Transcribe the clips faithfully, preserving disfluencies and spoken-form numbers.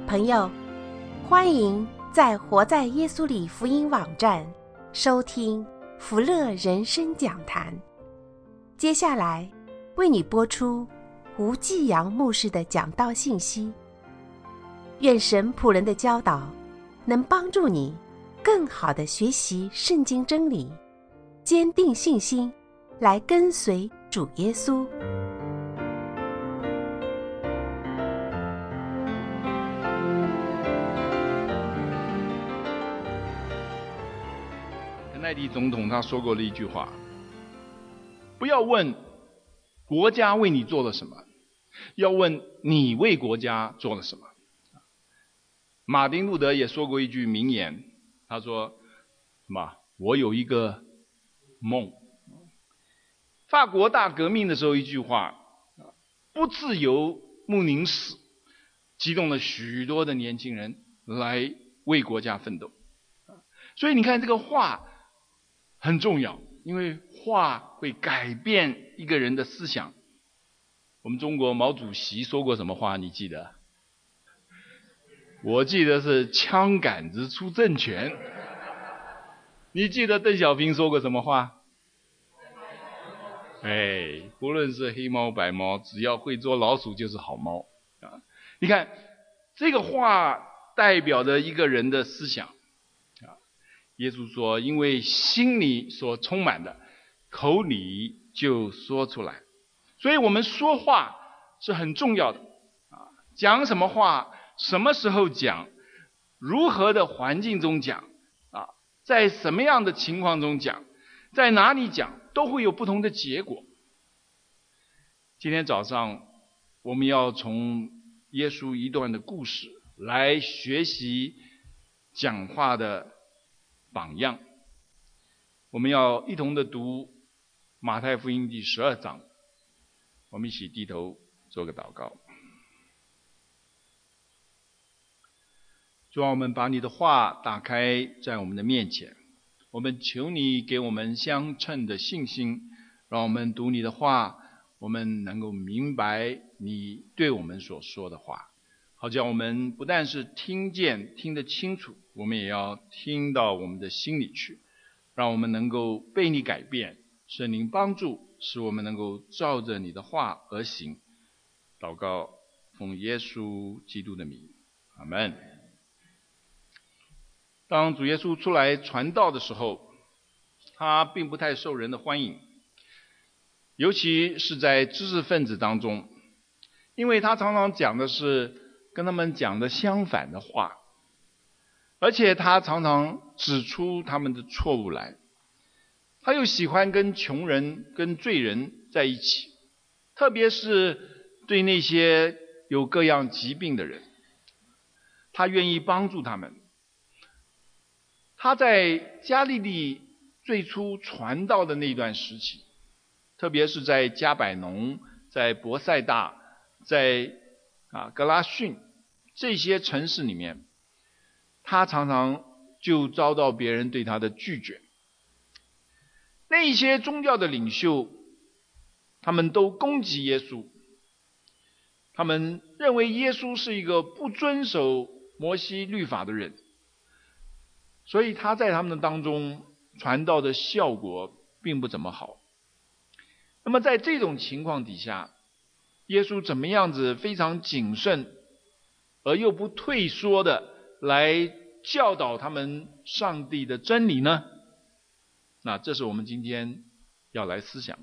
朋友，欢迎在活在耶稣里福音网站收听福乐人生讲坛。接下来为你播出吴继阳牧师的讲道信息。愿神仆人的教导能帮助你更好地学习圣经真理，坚定信心，来跟随主耶稣。 肯奈迪总统他说过的一句话：不要问国家为你做了什么，要问你为国家做了什么。马丁路德也说过一句名言，他说什么？我有一个梦。法国大革命的时候一句话，不自由毋宁死，激动了许多的年轻人来为国家奋斗。所以你看这个话很重要，因为话会改变一个人的思想。我们中国毛主席说过什么话你记得？我记得是枪杆子出政权。你记得邓小平说过什么话？哎，不论是黑猫白猫，只要会捉老鼠就是好猫啊！你看这个话代表着一个人的思想啊。耶稣说，因为心里所充满的，口里就说出来。所以我们说话是很重要的啊，讲什么话，什么时候讲，如何的环境中讲啊，在什么样的情况中讲，在哪里讲，都会有不同的结果。今天早上我们要从耶稣一段的故事来学习讲话的榜样。我们要一同的读马太福音第十二章，我们一起低头做个祷告。主啊，我们把你的话打开在我们的面前，我们求你给我们相称的信心，让我们读你的话，我们能够明白你对我们所说的话，好叫我们不但是听见听得清楚，我们也要听到我们的心里去，让我们能够被你改变，圣灵帮助，使我们能够照着你的话而行。祷告奉耶稣基督的名，阿们。当主耶稣出来传道的时候，他并不太受人的欢迎，尤其是在知识分子当中，因为他常常讲的是跟他们讲的相反的话，而且他常常指出他们的错误来。他又喜欢跟穷人跟罪人在一起，特别是对那些有各样疾病的人，他愿意帮助他们。他在加利利最初传道的那段时期，特别是在加百农、在伯赛大、在啊格拉逊这些城市里面，他常常就遭到别人对他的拒绝。那些宗教的领袖，他们都攻击耶稣，他们认为耶稣是一个不遵守摩西律法的人，所以他在他们当中传道的效果并不怎么好。那么在这种情况底下，耶稣怎么样子非常谨慎而又不退缩的来教导他们上帝的真理呢？那这是我们今天要来思想。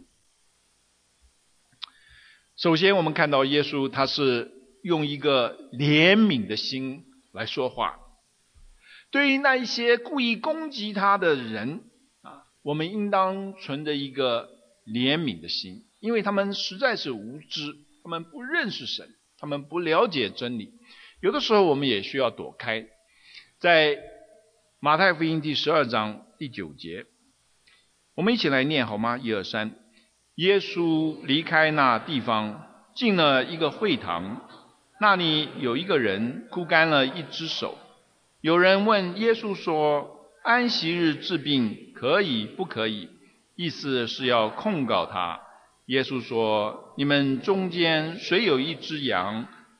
首先我们看到耶稣他是用一个怜悯的心来说话。对于那一些故意攻击他的人啊，我们应当存着一个怜悯的心，因为他们实在是无知，他们不认识神，他们不了解真理。有的时候我们也需要躲开。在马太福音第十二章第九节，我们一起来念好吗？一二三。耶稣离开那地方，进了一个会堂，那里有一个人枯干了一只手。有人问耶稣说，安息日治病可以不可以？意思是要控告他。耶稣说，你们中间谁有一只羊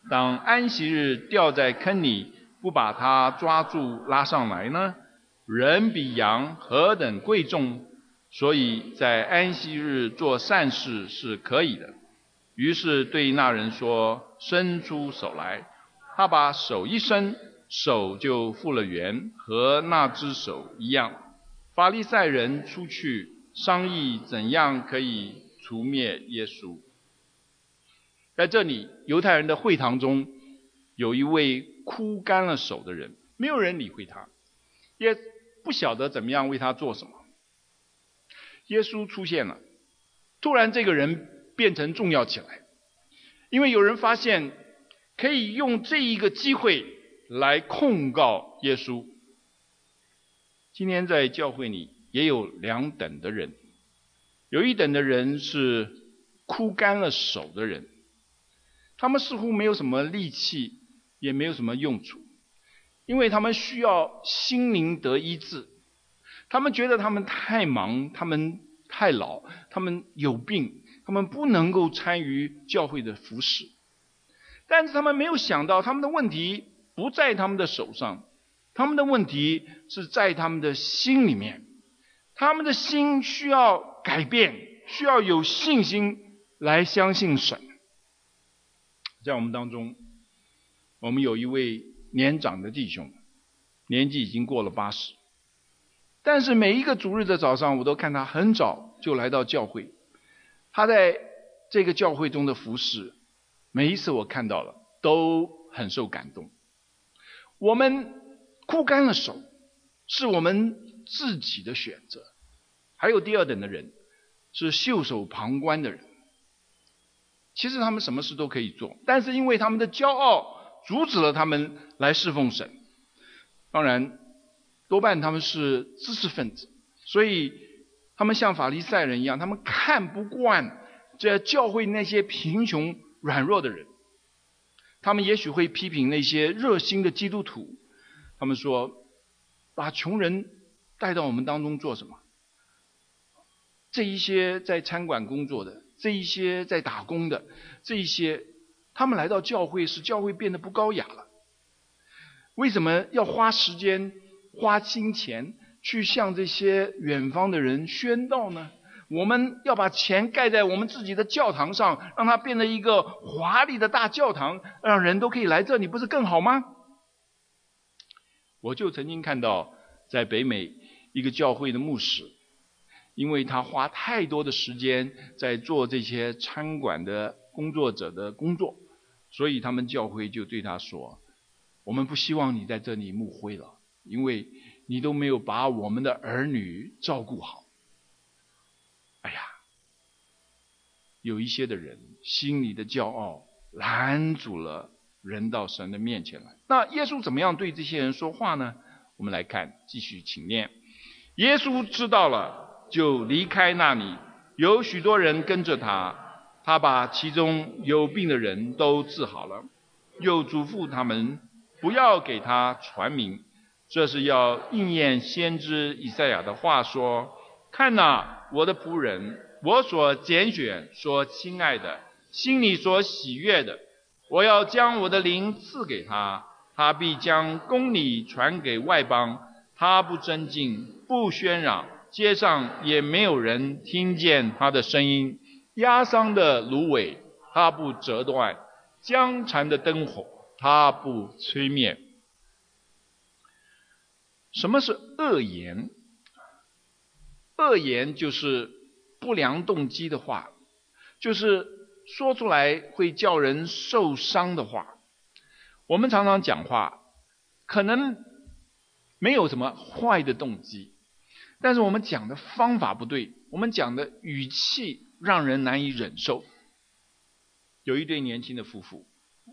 当安息日掉在坑里，不把它抓住拉上来呢？人比羊何等贵重，所以在安息日做善事是可以的。于是对那人说，伸出手来。他把手一伸，手就复了原，和那只手一样。法利赛人出去商议怎样可以除灭耶稣。在这里，犹太人的会堂中有一位枯干了手的人，没有人理会他，也不晓得怎么样为他做什么。耶稣出现了，突然这个人变成重要起来，因为有人发现可以用这一个机会来控告耶稣。今天在教会里也有两等的人，有一等的人是枯干了手的人，他们似乎没有什么力气，也没有什么用处，因为他们需要心灵得医治。他们觉得他们太忙，他们太老，他们有病，他们不能够参与教会的服事。但是他们没有想到，他们的问题不在他们的手上，他们的问题是在他们的心里面。他们的心需要改变，需要有信心来相信神。在我们当中，我们有一位年长的弟兄，年纪已经过了八十，但是每一个主日的早上，我都看他很早就来到教会。他在这个教会中的服事，每一次我看到了都很受感动。我们枯干了手，是我们自己的选择。还有第二等的人，是袖手旁观的人。其实他们什么事都可以做，但是因为他们的骄傲阻止了他们来侍奉神。当然多半他们是知识分子，所以他们像法利赛人一样，他们看不惯这教会那些贫穷软弱的人。他们也许会批评那些热心的基督徒，他们说，把穷人带到我们当中做什么？这一些在餐馆工作的，这一些在打工的，这一些他们来到教会，使教会变得不高雅了。为什么要花时间花金钱去向这些远方的人宣道呢？我们要把钱盖在我们自己的教堂上，让它变得一个华丽的大教堂，让人都可以来这里，不是更好吗？我就曾经看到在北美一个教会的牧师，因为他花太多的时间在做这些餐馆的工作者的工作，所以他们教会就对他说，我们不希望你在这里牧会了，因为你都没有把我们的儿女照顾好。哎呀，有一些的人心里的骄傲拦阻了人到神的面前来。那耶稣怎么样对这些人说话呢？我们来看，继续请念。耶稣知道了，就离开那里，有许多人跟着他，他把其中有病的人都治好了，又嘱咐他们不要给他传名，这是要应验先知以赛亚的话说，看哪，我的仆人，我所拣选所亲爱的，心里所喜悦的，我要将我的灵赐给他，他必将公理传给外邦，他不争竞，不喧嚷，街上也没有人听见他的声音，压伤的芦苇他不折断，将残的灯火他不吹灭。什么是恶言？恶言就是不良动机的话，就是说出来会叫人受伤的话。我们常常讲话可能没有什么坏的动机，但是我们讲的方法不对，我们讲的语气让人难以忍受。有一对年轻的夫妇，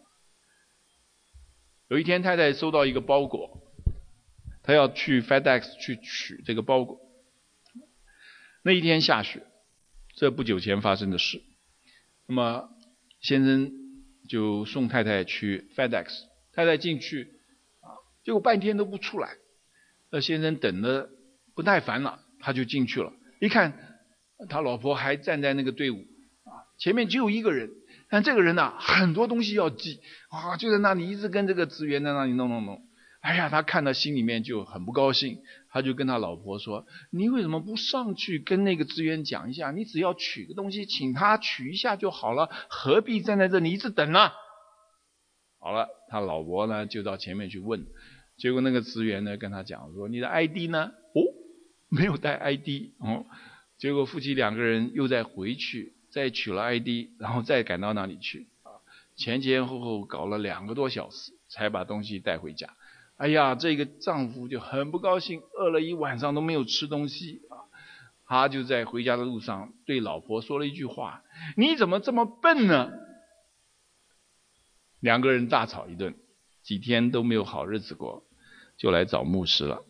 有一天太太收到一个包裹，她要去 FedEx 去取这个包裹。那一天下雪，这不久前发生的事。那么先生就送太太去 FedEx， 太太进去啊，结果半天都不出来。那先生等得不耐烦了，他就进去了。一看他老婆还站在那个队伍啊，前面只有一个人， 但这个人呢、啊，很多东西要记啊，就在那里一直跟这个职员在那里弄弄弄。哎呀，他看到心里面就很不高兴，他就跟他老婆说：“你为什么不上去跟那个职员讲一下？你只要取个东西，请他取一下就好了，何必站在这里一直等呢？”好了，他老婆呢就到前面去问，结果那个职员呢跟他讲说：“你的 I D 呢？”哦，没有带 I D 哦。结果夫妻两个人又再回去，再取了 I D， 然后再赶到那里去啊，前前后后搞了两个多小时，才把东西带回家。哎呀，这个丈夫就很不高兴，饿了一晚上都没有吃东西啊。他就在回家的路上对老婆说了一句话：“你怎么这么笨呢？”两个人大吵一顿，几天都没有好日子过，就来找牧师了。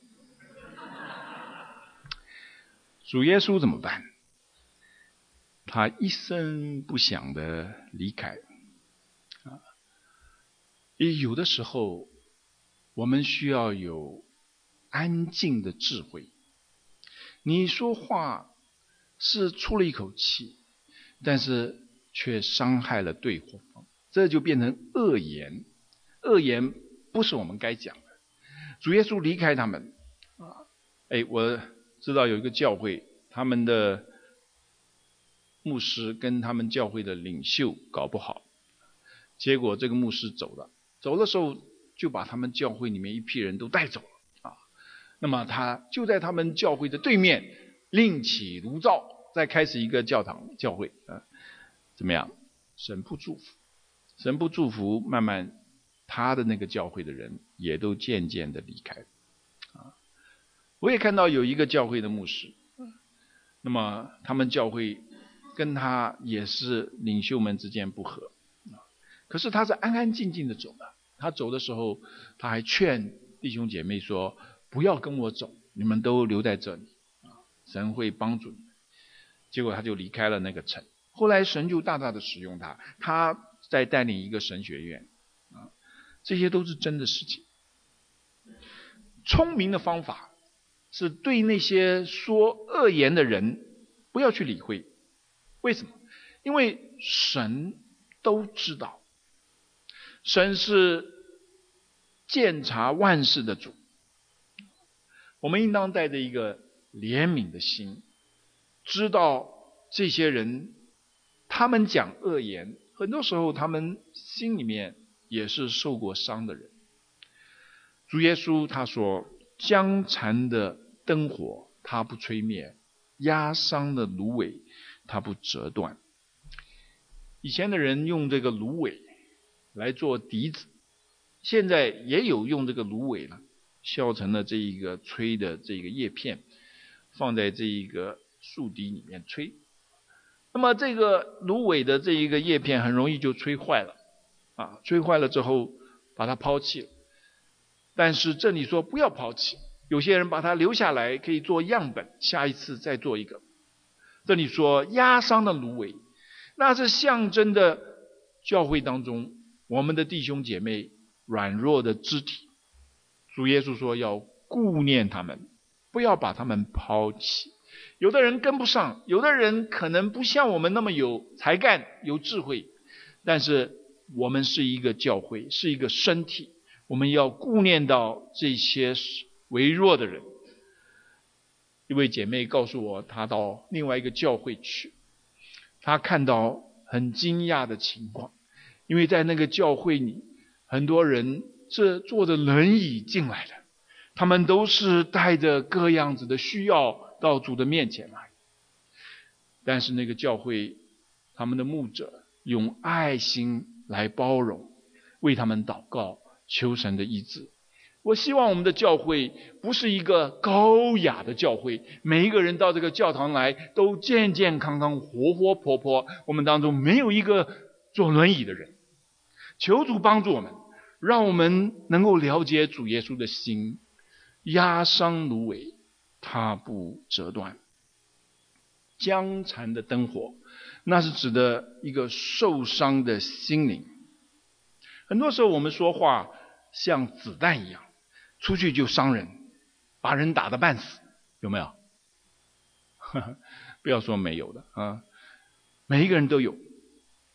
主耶稣怎么办？他一声不响的离开。啊，有的时候我们需要有安静的智慧。你说话是出了一口气，但是却伤害了对方，这就变成恶言。恶言不是我们该讲的。主耶稣离开他们啊，哎，我知道有一个教会，他们的牧师跟他们教会的领袖搞不好，结果这个牧师走了，走的时候就把他们教会里面一批人都带走了啊。那么他就在他们教会的对面另起炉灶，再开始一个教堂教会啊，怎么样？神不祝福，神不祝福，慢慢他的那个教会的人也都渐渐的离开啊。我也看到有一个教会的牧师，那么他们教会跟他也是领袖们之间不和，可是他是安安静静的走的。他走的时候，他还劝弟兄姐妹说：“不要跟我走，你们都留在这里啊，神会帮助你们。”结果他就离开了那个城。后来神就大大的使用他，他在带领一个神学院啊，这些都是真的事情。聪明的方法是对那些说恶言的人不要去理会。为什么？因为神都知道，神是鉴察万事的主。我们应当带着一个怜悯的心，知道这些人他们讲恶言，很多时候他们心里面也是受过伤的人。主耶稣他说：“将残的灯火他不吹灭，压伤的芦苇他不折断。”以前的人用这个芦苇来做笛子，现在也有用这个芦苇呢，削成了这一个吹的这个叶片，放在这一个树笛里面吹。那么这个芦苇的这一个叶片很容易就吹坏了啊，吹坏了之后把它抛弃了。但是这里说不要抛弃，有些人把它留下来可以做样本，下一次再做一个。这里说压伤的芦苇，那是象征的教会当中我们的弟兄姐妹软弱的肢体。主耶稣说要顾念他们，不要把他们抛弃。有的人跟不上，有的人可能不像我们那么有才干有智慧，但是我们是一个教会，是一个身体，我们要顾念到这些微弱的人。一位姐妹告诉我，她到另外一个教会去，她看到很惊讶的情况，因为在那个教会里很多人是坐着轮椅进来的，他们都是带着各样子的需要到主的面前来，但是那个教会他们的牧者用爱心来包容，为他们祷告，求神的医治。我希望我们的教会不是一个高雅的教会，每一个人到这个教堂来都健健康康活活泼泼，我们当中没有一个坐轮椅的人。求主帮助我们，让我们能够了解主耶稣的心，压伤芦苇它不折断。将残的灯火，那是指的一个受伤的心灵。很多时候我们说话像子弹一样，出去就伤人，把人打得半死，有没有？不要说没有的啊，每一个人都有。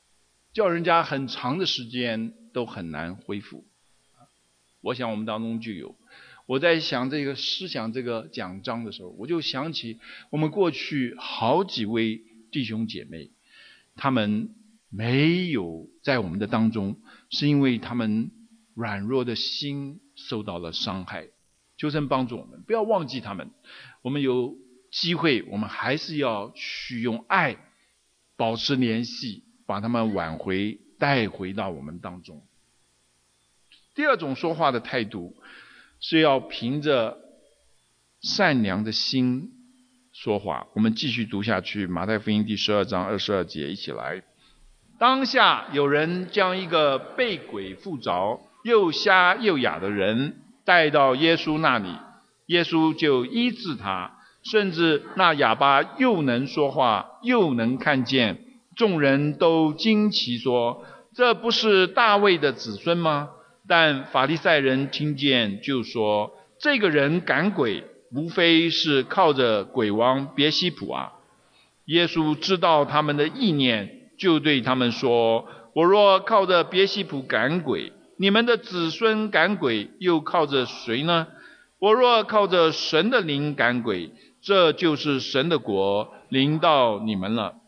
叫人家很长的时间都很难恢复。我想我们当中就有，我在想这个思想这个讲章的时候，我就想起我们过去好几位弟兄姐妹，他们没有在我们的当中，是因为他们软弱的心受到了伤害。求神帮助我们，不要忘记他们。我们有机会，我们还是要去用爱保持联系，把他们挽回，带回到我们当中。第二种说话的态度，是要凭着善良的心说话。我们继续读下去，马太福音第十二章二十二节，一起来。当下有人将一个被鬼附着、又瞎又哑的人带到耶稣那里，耶稣就医治他，甚至那哑巴又能说话，又能看见。众人都惊奇说：这不是大卫的子孙吗？但法利赛人听见就说：这个人赶鬼，无非是靠着鬼王别西卜啊。耶稣知道他们的意念，就对他们说：我若靠着别西卜赶鬼，你们的子孙赶鬼又靠着谁呢？我若靠着神的灵赶鬼，这就是神的国临到你们了。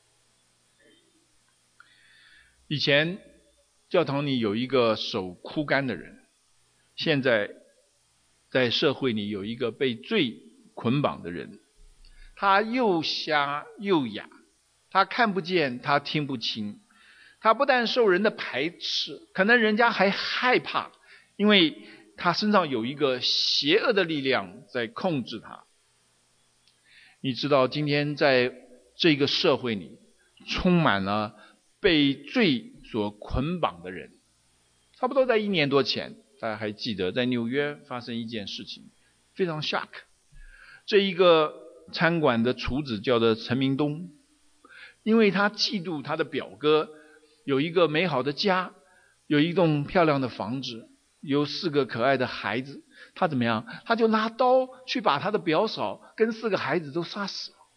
以前教堂里有一个手枯干的人，现在在社会里有一个被罪捆绑的人，他又瞎又哑，他看不见，他听不清，他不但受人的排斥，可能人家还害怕，因为他身上有一个邪恶的力量在控制他。你知道今天在这个社会里充满了被罪所捆绑的人。差不多在一年多前，大家还记得在纽约发生一件事情，非常 shock。 这一个餐馆的厨子叫做陈明东，因为他嫉妒他的表哥有一个美好的家，有一栋漂亮的房子，有四个可爱的孩子，他怎么样？他就拿刀去把他的表嫂跟四个孩子都杀死了。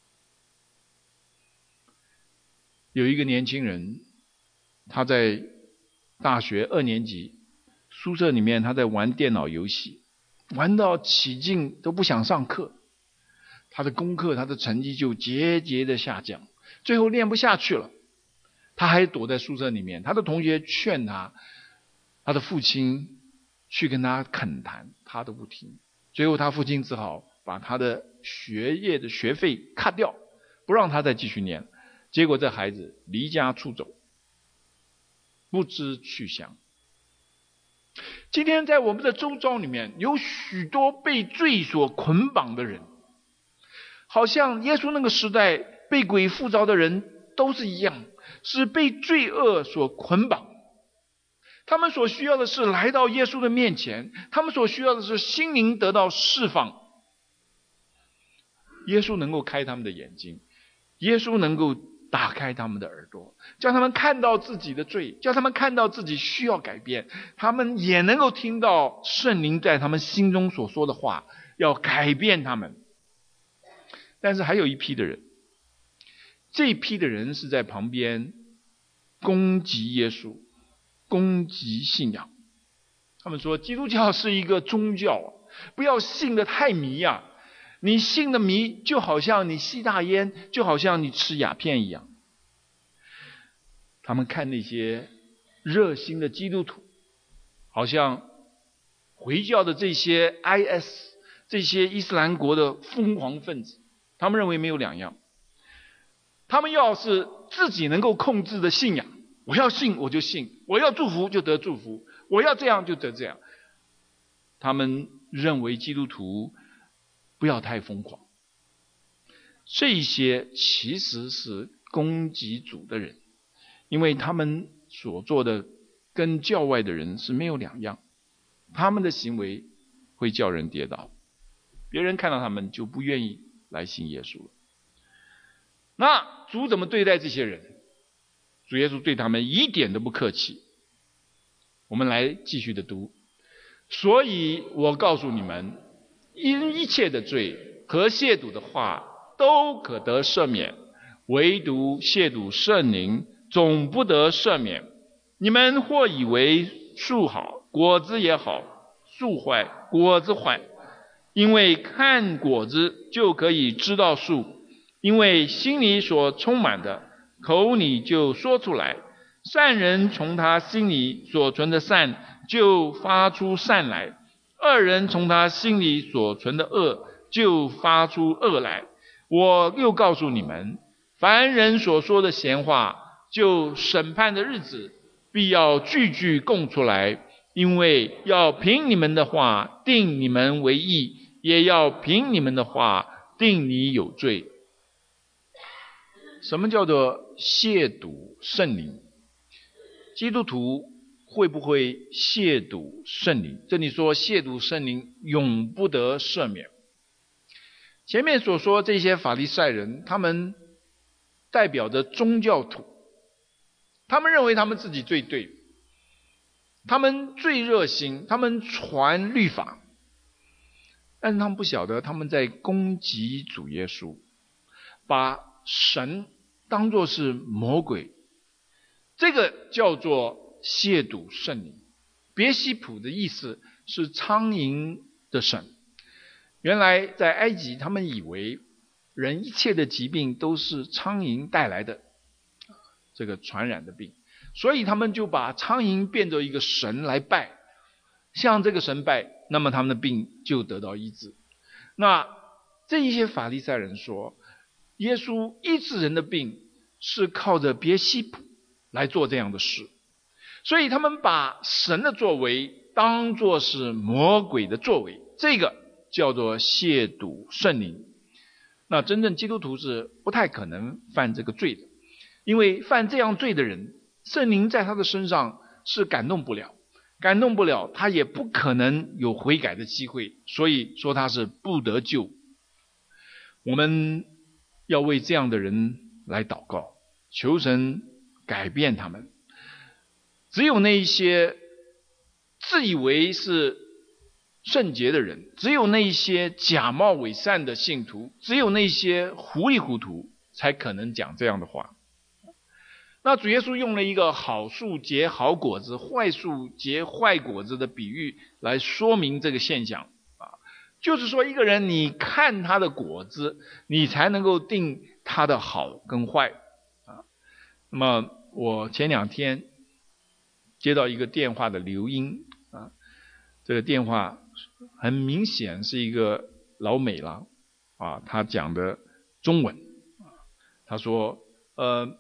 有一个年轻人，他在大学二年级宿舍里面，他在玩电脑游戏，玩到起劲都不想上课，他的功课他的成绩就节节的下降，最后练不下去了，他还躲在宿舍里面。他的同学劝他，他的父亲去跟他恳谈，他都不听。最后他父亲只好把他的学业的学费cut掉，不让他再继续念。结果这孩子离家出走，不知去向。今天在我们的周遭里面，有许多被罪所捆绑的人，好像耶稣那个时代被鬼附着的人都是一样，是被罪恶所捆绑。他们所需要的是来到耶稣的面前，他们所需要的是心灵得到释放。耶稣能够开他们的眼睛，耶稣能够打开他们的耳朵，叫他们看到自己的罪，叫他们看到自己需要改变，他们也能够听到圣灵在他们心中所说的话，要改变他们。但是还有一批的人，这一批的人是在旁边攻击耶稣，攻击信仰。他们说基督教是一个宗教，不要信得太迷啊，你信的迷就好像你吸大烟，就好像你吃鸦片一样。他们看那些热心的基督徒，好像回教的这些 I S 这些伊斯兰国的疯狂分子，他们认为没有两样。他们要是自己能够控制的信仰，我要信我就信，我要祝福就得祝福，我要这样就得这样。他们认为基督徒不要太疯狂。这些其实是攻击主的人，因为他们所做的跟教外的人是没有两样，他们的行为会叫人跌倒，别人看到他们就不愿意来信耶稣了。那主怎么对待这些人？主耶稣对他们一点都不客气。我们来继续的读。所以我告诉你们，因一切的罪和亵渎的话都可得赦免，唯独亵渎圣灵总不得赦免。你们或以为树好，果子也好；树坏，果子坏。因为看果子就可以知道树，因为心里所充满的，口里就说出来。善人从他心里所存的善就发出善来，恶人从他心里所存的恶就发出恶来。我又告诉你们，凡人所说的闲话，就审判的日子必要句句供出来，因为要凭你们的话定你们为义，也要凭你们的话定你有罪。什么叫做亵渎圣灵？基督徒会不会亵渎圣灵？这里说亵渎圣灵永不得赦免。前面所说这些法利赛人，他们代表着宗教徒，他们认为他们自己最对，他们最热心，他们传律法，但是他们不晓得他们在攻击主耶稣，把神当作是魔鬼，这个叫做亵渎圣灵。别西卜的意思是苍蝇的神。原来在埃及，他们以为人一切的疾病都是苍蝇带来的，这个传染的病，所以他们就把苍蝇变作一个神来拜，向这个神拜，那么他们的病就得到医治。那这一些法利赛人说，耶稣医治人的病是靠着别西卜来做这样的事，所以他们把神的作为当作是魔鬼的作为，这个叫做亵渎圣灵。那真正基督徒是不太可能犯这个罪的，因为犯这样罪的人，圣灵在他的身上是感动不了，感动不了，他也不可能有悔改的机会，所以说他是不得救。我们要为这样的人来祷告，求神改变他们。只有那一些自以为是圣洁的人，只有那一些假冒伪善的信徒，只有那些糊里糊涂才可能讲这样的话。那主耶稣用了一个好树结好果子，坏树结坏果子的比喻来说明这个现象啊，就是说一个人你看他的果子，你才能够定他的好跟坏啊。那么我前两天接到一个电话的留音啊，这个电话很明显是一个老美郎啊，他讲的中文啊，他说呃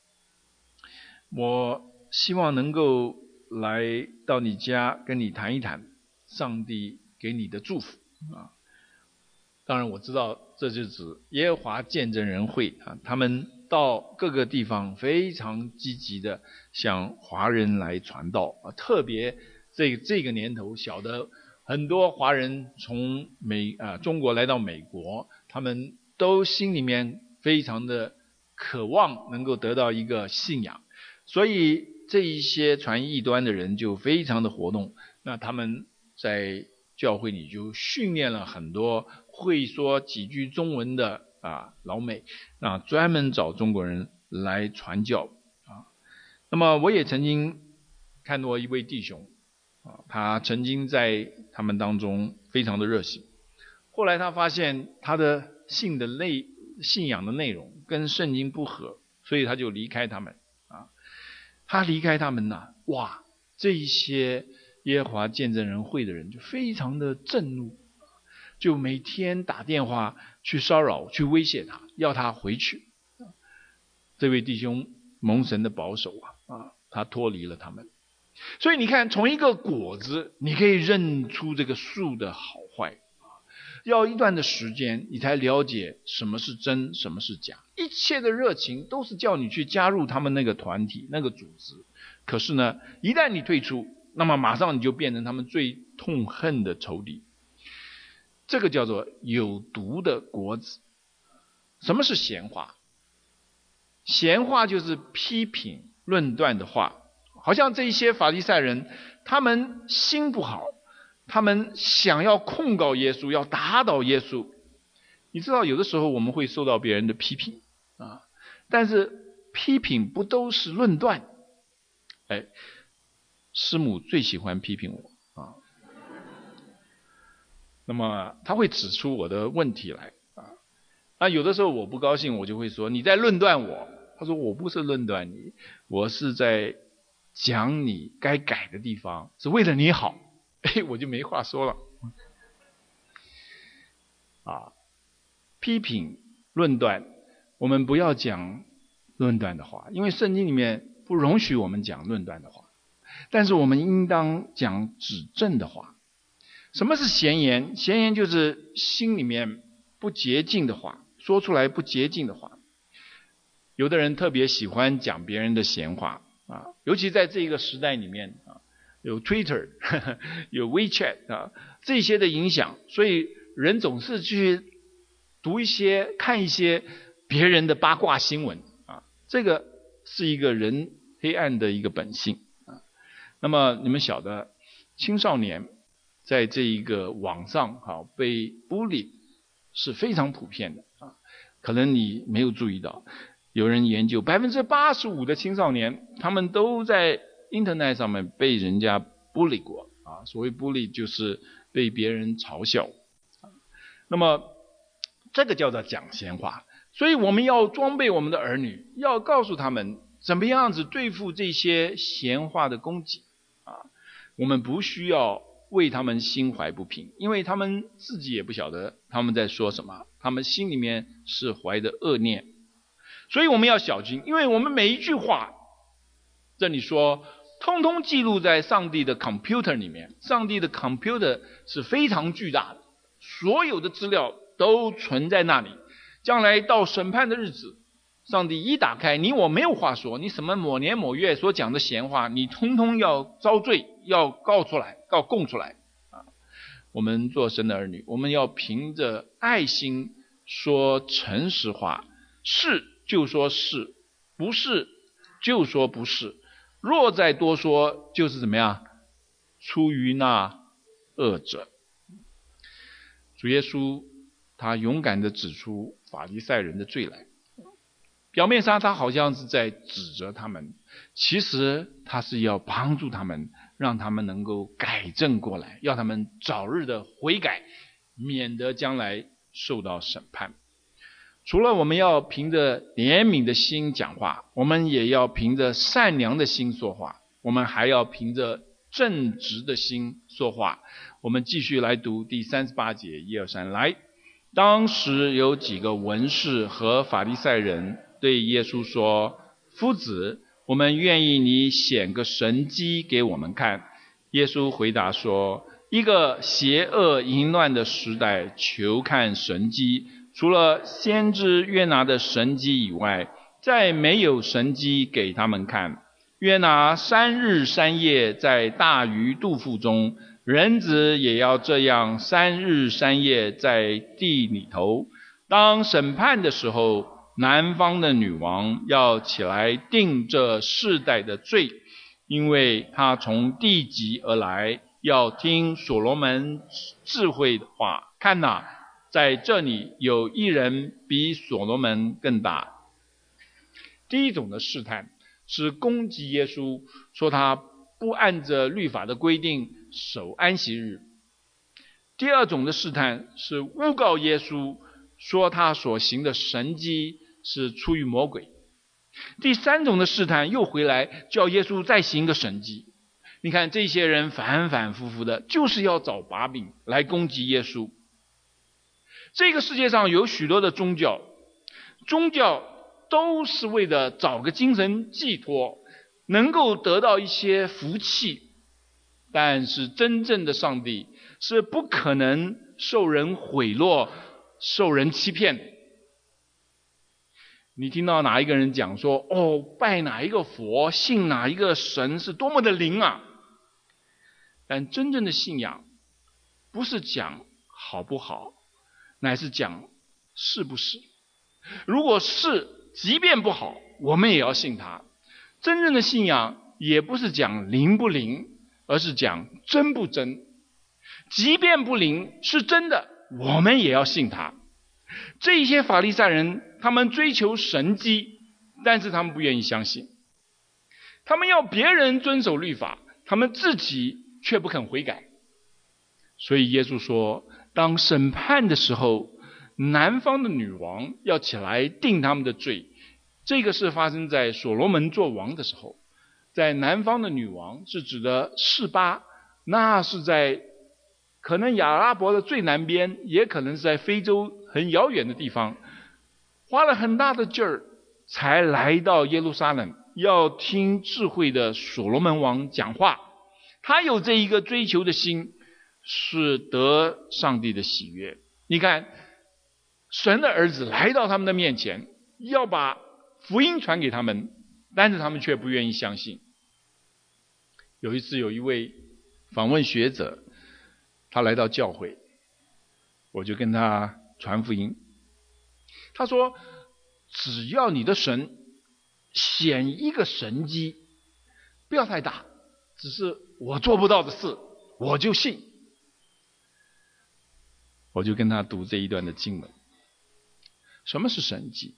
我希望能够来到你家跟你谈一谈上帝给你的祝福啊。当然我知道这就指耶和华见证人会啊，他们到各个地方非常积极的向华人来传道啊，特别这这个年头，晓得很多华人从美啊中国来到美国，他们都心里面非常的渴望能够得到一个信仰，所以这一些传异端的人就非常的活动。那他们在教会里就训练了很多会说几句中文的啊老美，那专门找中国人来传教啊。那么我也曾经看过一位弟兄啊，他曾经在他们当中非常的热心，后来他发现他的信的内信仰的内容跟圣经不合，所以他就离开他们啊。他离开他们呢，哇，这一些耶和华见证人会的人就非常的震怒，就每天打电话去骚扰，去威胁他，要他回去。这位弟兄蒙神的保守啊，啊，他脱离了他们。所以你看，从一个果子你可以认出这个树的好坏，要一段的时间你才了解什么是真，什么是假。一切的热情都是叫你去加入他们那个团体，那个组织。可是呢，一旦你退出，那么马上你就变成他们最痛恨的仇敌。这个叫做有毒的果子。什么是闲话？闲话就是批评论断的话，好像这一些法利赛人，他们心不好，他们想要控告耶稣，要打倒耶稣。你知道有的时候我们会受到别人的批评啊，但是批评不都是论断？哎，师母最喜欢批评我啊。那么他会指出我的问题来啊。那有的时候我不高兴，我就会说你在论断我。他说我不是论断你，我是在讲你该改的地方，是为了你好。哎，我就没话说了。啊，批评论断，我们不要讲论断的话，因为圣经里面不容许我们讲论断的话。但是我们应当讲指正的话。什么是闲言？闲言就是心里面不洁净的话，说出来不洁净的话。有的人特别喜欢讲别人的闲话啊，尤其在这个时代里面啊，有 Twitter 呵呵有 WeChat 啊，这些的影响，所以人总是去读一些看一些别人的八卦新闻啊，这个是一个人黑暗的一个本性啊。那么你们晓得青少年在这一个网上啊被 bully 是非常普遍的啊，可能你没有注意到。有人研究 百分之八十五 的青少年他们都在 internet 上面被人家 bully 过啊。所谓 bully 就是被别人嘲笑。那么这个叫做讲闲话。所以我们要装备我们的儿女，要告诉他们怎么样子对付这些闲话的攻击啊。我们不需要为他们心怀不平，因为他们自己也不晓得他们在说什么，他们心里面是怀的恶念。所以我们要小心，因为我们每一句话，这里说通通记录在上帝的 computer 里面。上帝的 computer 是非常巨大的，所有的资料都存在那里。将来到审判的日子，上帝一打开，你我没有话说，你什么某年某月所讲的闲话，你通通要遭罪，要告出来，告供出来啊！我们做神的儿女，我们要凭着爱心说诚实话，是就说是，不是就说不是。若再多说，就是怎么样？出于那恶者。主耶稣他勇敢地指出法利赛人的罪来。表面上他好像是在指责他们，其实他是要帮助他们，让他们能够改正过来，要他们早日的悔改，免得将来受到审判。除了我们要凭着怜悯的心讲话，我们也要凭着善良的心说话，我们还要凭着正直的心说话。我们继续来读第三十八节，一二三，来。当时有几个文士和法利赛人对耶稣说：夫子，我们愿意你显个神迹给我们看。耶稣回答说：一个邪恶淫乱的时代，求看神迹，除了先知约拿的神迹以外，再没有神迹给他们看。约拿三日三夜在大鱼肚腹中，人子也要这样三日三夜在地里头。当审判的时候，南方的女王要起来定这世代的罪，因为她从地极而来，要听所罗门智慧的话。看哪，在这里有一人比所罗门更大。第一种的试探是攻击耶稣，说他不按着律法的规定守安息日。第二种的试探是诬告耶稣，说他所行的神迹是出于魔鬼。第三种的试探又回来叫耶稣再行个神迹。你看这些人反反复复的，就是要找把柄来攻击耶稣。这个世界上有许多的宗教，宗教都是为了找个精神寄托，能够得到一些福气。但是真正的上帝是不可能受人贿赂，受人欺骗的。你听到哪一个人讲说，哦，拜哪一个佛，信哪一个神是多么的灵啊。但真正的信仰不是讲好不好，乃是讲是不是。如果是，即便不好，我们也要信他。真正的信仰也不是讲灵不灵，而是讲真不真。即便不灵，是真的，我们也要信他。这些法利赛人他们追求神迹， 但是他们不愿意相信。他们要别人遵守律法，他们自己却不肯悔改。所以耶稣说，当审判的时候，南方的女王要起来定他们的罪。这个是发生在所罗门做王的时候。在南方的女王是指的示巴，那是在可能亚拉伯的最南边，也可能是在非洲很遥远的地方，花了很大的劲儿才来到耶路撒冷，要听智慧的所罗门王讲话。他有这一个追求的心，是得上帝的喜悦。你看，神的儿子来到他们的面前，要把福音传给他们，但是他们却不愿意相信。有一次有一位访问学者，他来到教会，我就跟他传福音。他说，只要你的神显一个神迹，不要太大，只是我做不到的事，我就信。我就跟他读这一段的经文。什么是神迹？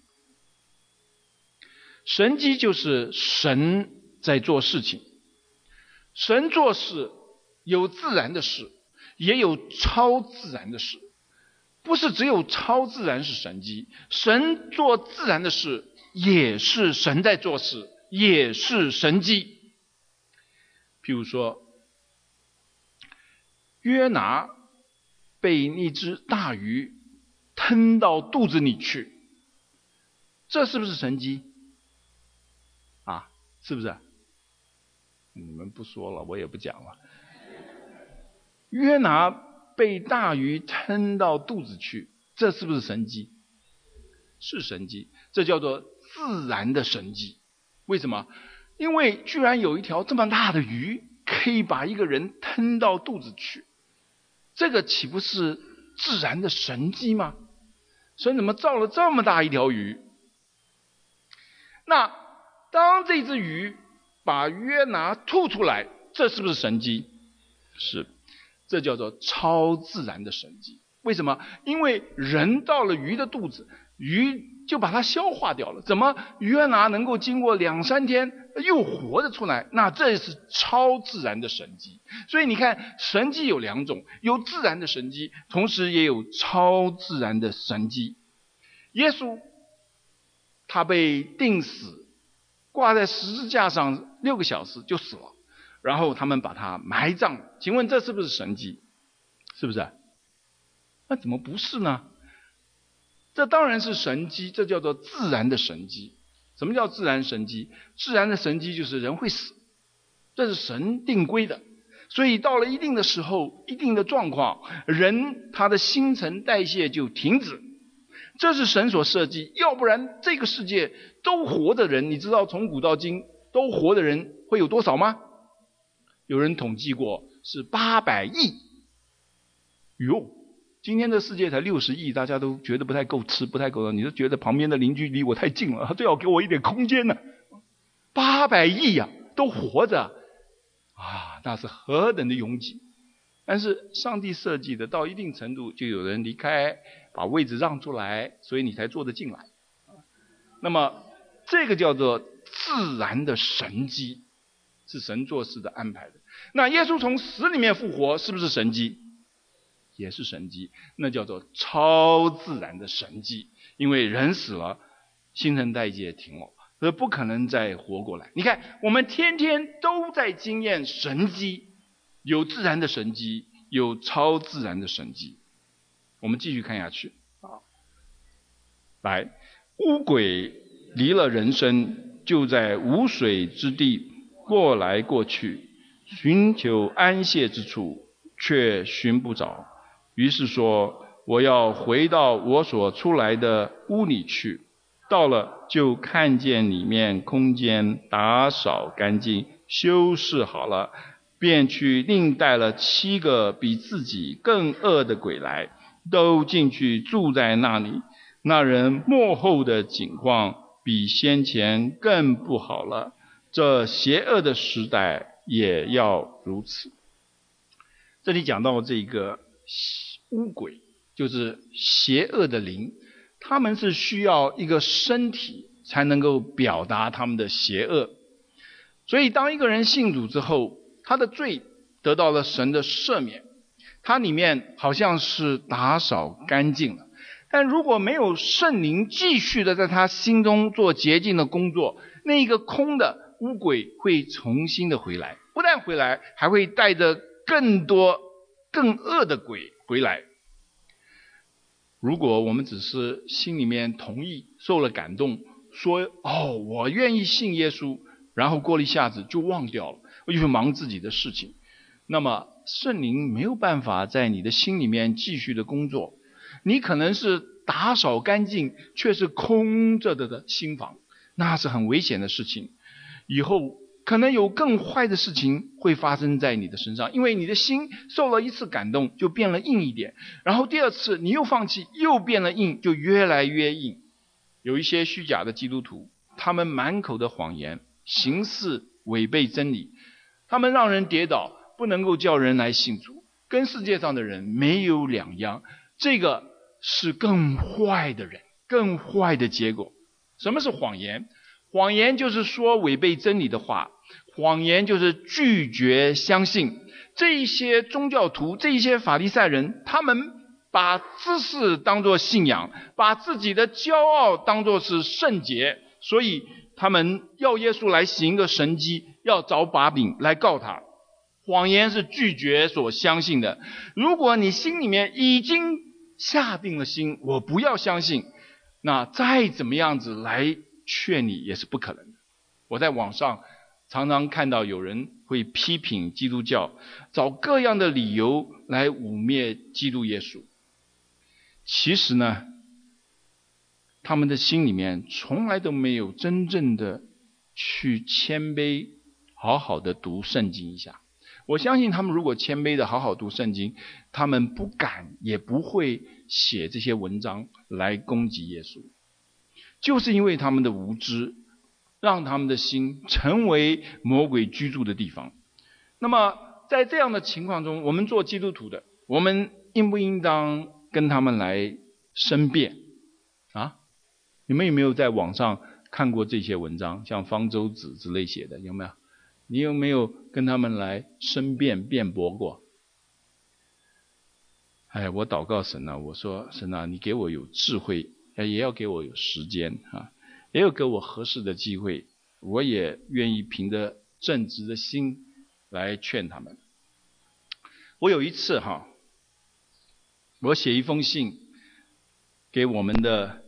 神迹就是神在做事情。神做事有自然的事，也有超自然的事。不是只有超自然是神迹，神做自然的事也是神在做事，也是神迹。譬如说，约拿被那只大鱼吞到肚子里去，这是不是神迹啊？是不是？你们不说了，我也不讲了。约拿被大鱼吞到肚子去，这是不是神迹？是神迹，这叫做自然的神迹。为什么？因为居然有一条这么大的鱼可以把一个人吞到肚子去，这个岂不是自然的神迹吗？神怎么造了这么大一条鱼？那当这只鱼把约拿吐出来，这是不是神迹？是，这叫做超自然的神迹。为什么？因为人到了鱼的肚子，鱼就把它消化掉了。怎么约拿能够经过两三天又活着出来？那这是超自然的神迹。所以你看，神迹有两种，有自然的神迹，同时也有超自然的神迹。耶稣他被钉死，挂在十字架上六个小时就死了，然后他们把他埋葬。请问这是不是神迹？是不是？那怎么不是呢？这当然是神迹，这叫做自然的神迹。什么叫自然神迹？自然的神迹就是人会死，这是神定规的。所以到了一定的时候，一定的状况，人他的新陈代谢就停止，这是神所设计。要不然这个世界都活的人，你知道从古到今都活的人会有多少吗？有人统计过是八百亿。哟，今天的世界才六十亿，大家都觉得不太够吃，不太够了，你就觉得旁边的邻居离我太近了，他最好给我一点空间呢。八百亿呀、啊，都活着啊，那是何等的拥挤！但是上帝设计的，到一定程度就有人离开，把位置让出来，所以你才坐得进来。那么这个叫做自然的神迹，是神做事的安排的。那耶稣从死里面复活，是不是神迹？也是神迹，那叫做超自然的神迹。因为人死了，新陈代谢停了，所以不可能再活过来。你看，我们天天都在经验神迹，有自然的神迹，有超自然的神迹。我们继续看下去啊，来，乌鬼离了人身，就在无水之地过来过去，寻求安歇之处，却寻不着。于是说，我要回到我所出来的屋里去。到了，就看见里面空间打扫干净，修饰好了，便去另带了七个比自己更恶的鬼来，都进去住在那里。那人末后的景况比先前更不好了，这邪恶的时代也要如此。这里讲到这个污鬼，就是邪恶的灵，他们是需要一个身体才能够表达他们的邪恶。所以当一个人信主之后，他的罪得到了神的赦免，他里面好像是打扫干净了。但如果没有圣灵继续的在他心中做洁净的工作，那个空的污鬼会重新的回来，不但回来，还会带着更多更恶的鬼回来。如果我们只是心里面同意，受了感动，说哦我愿意信耶稣，然后过了一下子就忘掉了，我就去忙自己的事情，那么圣灵没有办法在你的心里面继续的工作。你可能是打扫干净，却是空着的的心房，那是很危险的事情。以后可能有更坏的事情会发生在你的身上，因为你的心受了一次感动就变了硬一点，然后第二次你又放弃，又变了硬，就越来越硬。有一些虚假的基督徒，他们满口的谎言，行事违背真理，他们让人跌倒，不能够叫人来信主，跟世界上的人没有两样。这个是更坏的人，更坏的结果。什么是谎言？谎言就是说违背真理的话，谎言就是拒绝相信。这些宗教徒，这些法利赛人，他们把知识当作信仰，把自己的骄傲当作是圣洁，所以他们要耶稣来行个神迹，要找把柄来告他。谎言是拒绝所相信的。如果你心里面已经下定了心，我不要相信，那再怎么样子来劝你也是不可能的。我在网上常常看到有人会批评基督教，找各样的理由来污蔑基督耶稣。其实呢，他们的心里面从来都没有真正的去谦卑，好好的读圣经一下。我相信他们如果谦卑的好好读圣经，他们不敢也不会写这些文章来攻击耶稣。就是因为他们的无知，让他们的心成为魔鬼居住的地方。那么在这样的情况中，我们做基督徒的，我们应不应当跟他们来申辩啊？你们有没有在网上看过这些文章，像方舟子之类写的，有没有？你有没有跟他们来申辩辩驳过？哎，我祷告神啊，我说神啊，你给我有智慧，也要给我有时间啊，也有给我合适的机会，我也愿意凭着正直的心来劝他们。我有一次哈，我写一封信给我们的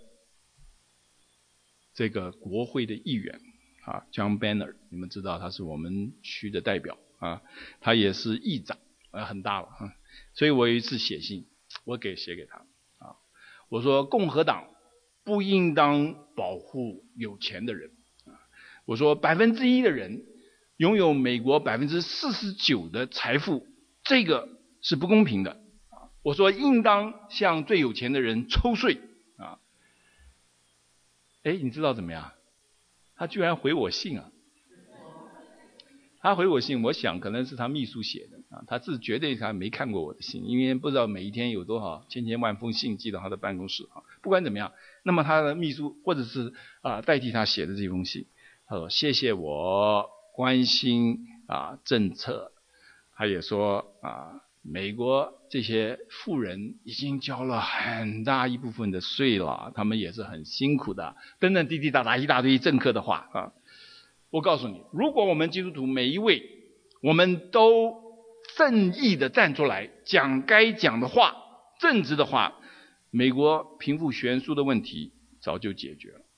这个国会的议员啊 ，John Boehner， 你们知道他是我们区的代表啊，他也是议长啊，很大了啊。所以我有一次写信，我给写给他啊，我说共和党不应当保护有钱的人啊，我说百分之一的人拥有美国百分之四十九的财富，这个是不公平的啊。我说应当向最有钱的人抽税啊。哎，你知道怎么样？他居然回我信啊！他回我信，我想可能是他秘书写的啊，他是绝对他没看过我的信，因为不知道每一天有多少千千万封信寄到他的办公室啊。不管怎么样，那么他的秘书或者是啊代替他写的这封信，他说谢谢我关心啊政策，他也说啊美国这些富人已经交了很大一部分的税了，他们也是很辛苦的，等等滴滴答答一大堆政客的话啊。我告诉你，如果我们基督徒每一位我们都正义的站出来讲该讲的话，正直的话，美国贫富悬殊的问题早就解决了。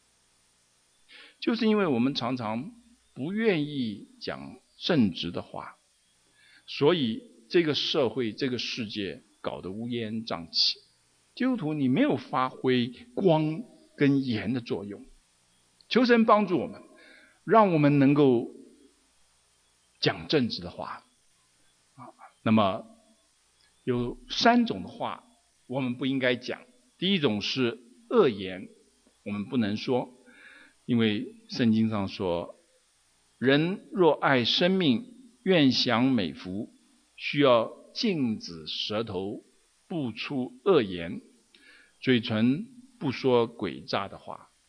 就是因为我们常常不愿意讲正直的话，所以这个社会这个世界搞得乌烟瘴气。基督徒你没有发挥光跟盐的作用，求神帮助我们，让我们能够讲正直的话啊。那么有三种的话我们不应该讲。第一种是恶言，我们不能说，因为圣经上说，人若爱生命，愿享美福，需要禁止舌头不出恶言，嘴唇不说诡诈的话。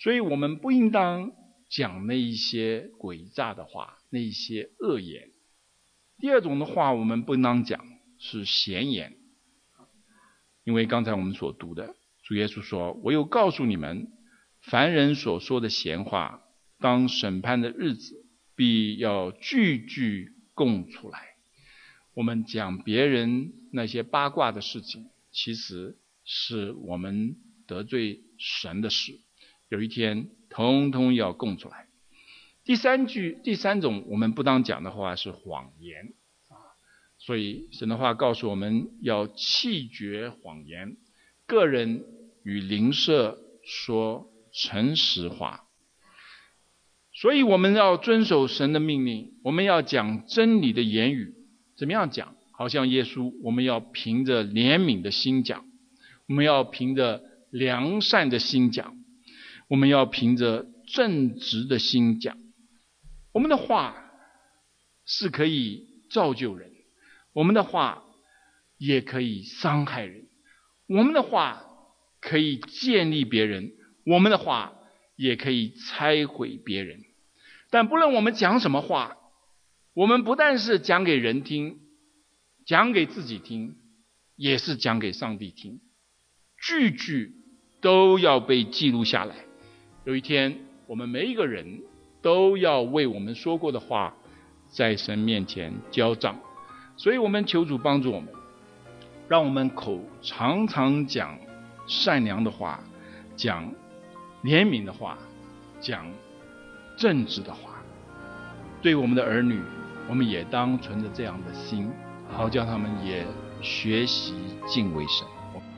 所以我们不应当讲那一些诡诈的话，那一些恶言。第二种的话，我们不应当讲是闲言，因为刚才我们所读的，主耶稣说，我又告诉你们，凡人所说的闲话，当审判的日子必要句句供出来。我们讲别人那些八卦的事情，其实是我们得罪神的事，有一天通通要供出来。第三句第三种我们不当讲的话是谎言，所以神的话告诉我们要弃绝谎言，个人与邻舍说诚实话。所以我们要遵守神的命令，我们要讲真理的言语。怎么样讲？好像耶稣，我们要凭着怜悯的心讲，我们要凭着良善的心讲，我们要凭着正直的心讲。我们的话是可以造就人，我们的话也可以伤害人，我们的话可以建立别人，我们的话也可以拆毁别人。但不论我们讲什么话，我们不但是讲给人听，讲给自己听，也是讲给上帝听，句句都要被记录下来。有一天我们每一个人都要为我们说过的话在神面前交账。所以我们求主帮助我们，让我们口常常讲善良的话，讲怜悯的话，讲正直的话。对我们的儿女，我们也当存着这样的心，好叫他们也学习敬畏神。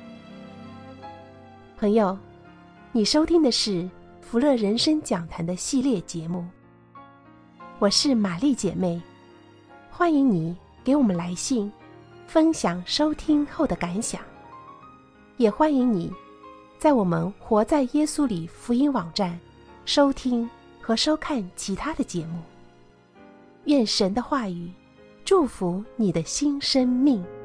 朋友，你收听的是福乐人生讲坛的系列节目，我是玛丽姐妹，欢迎你给我们来信分享收听后的感想，也欢迎你在我们活在耶稣里福音网站收听和收看其他的节目。愿神的话语祝福你的新生命。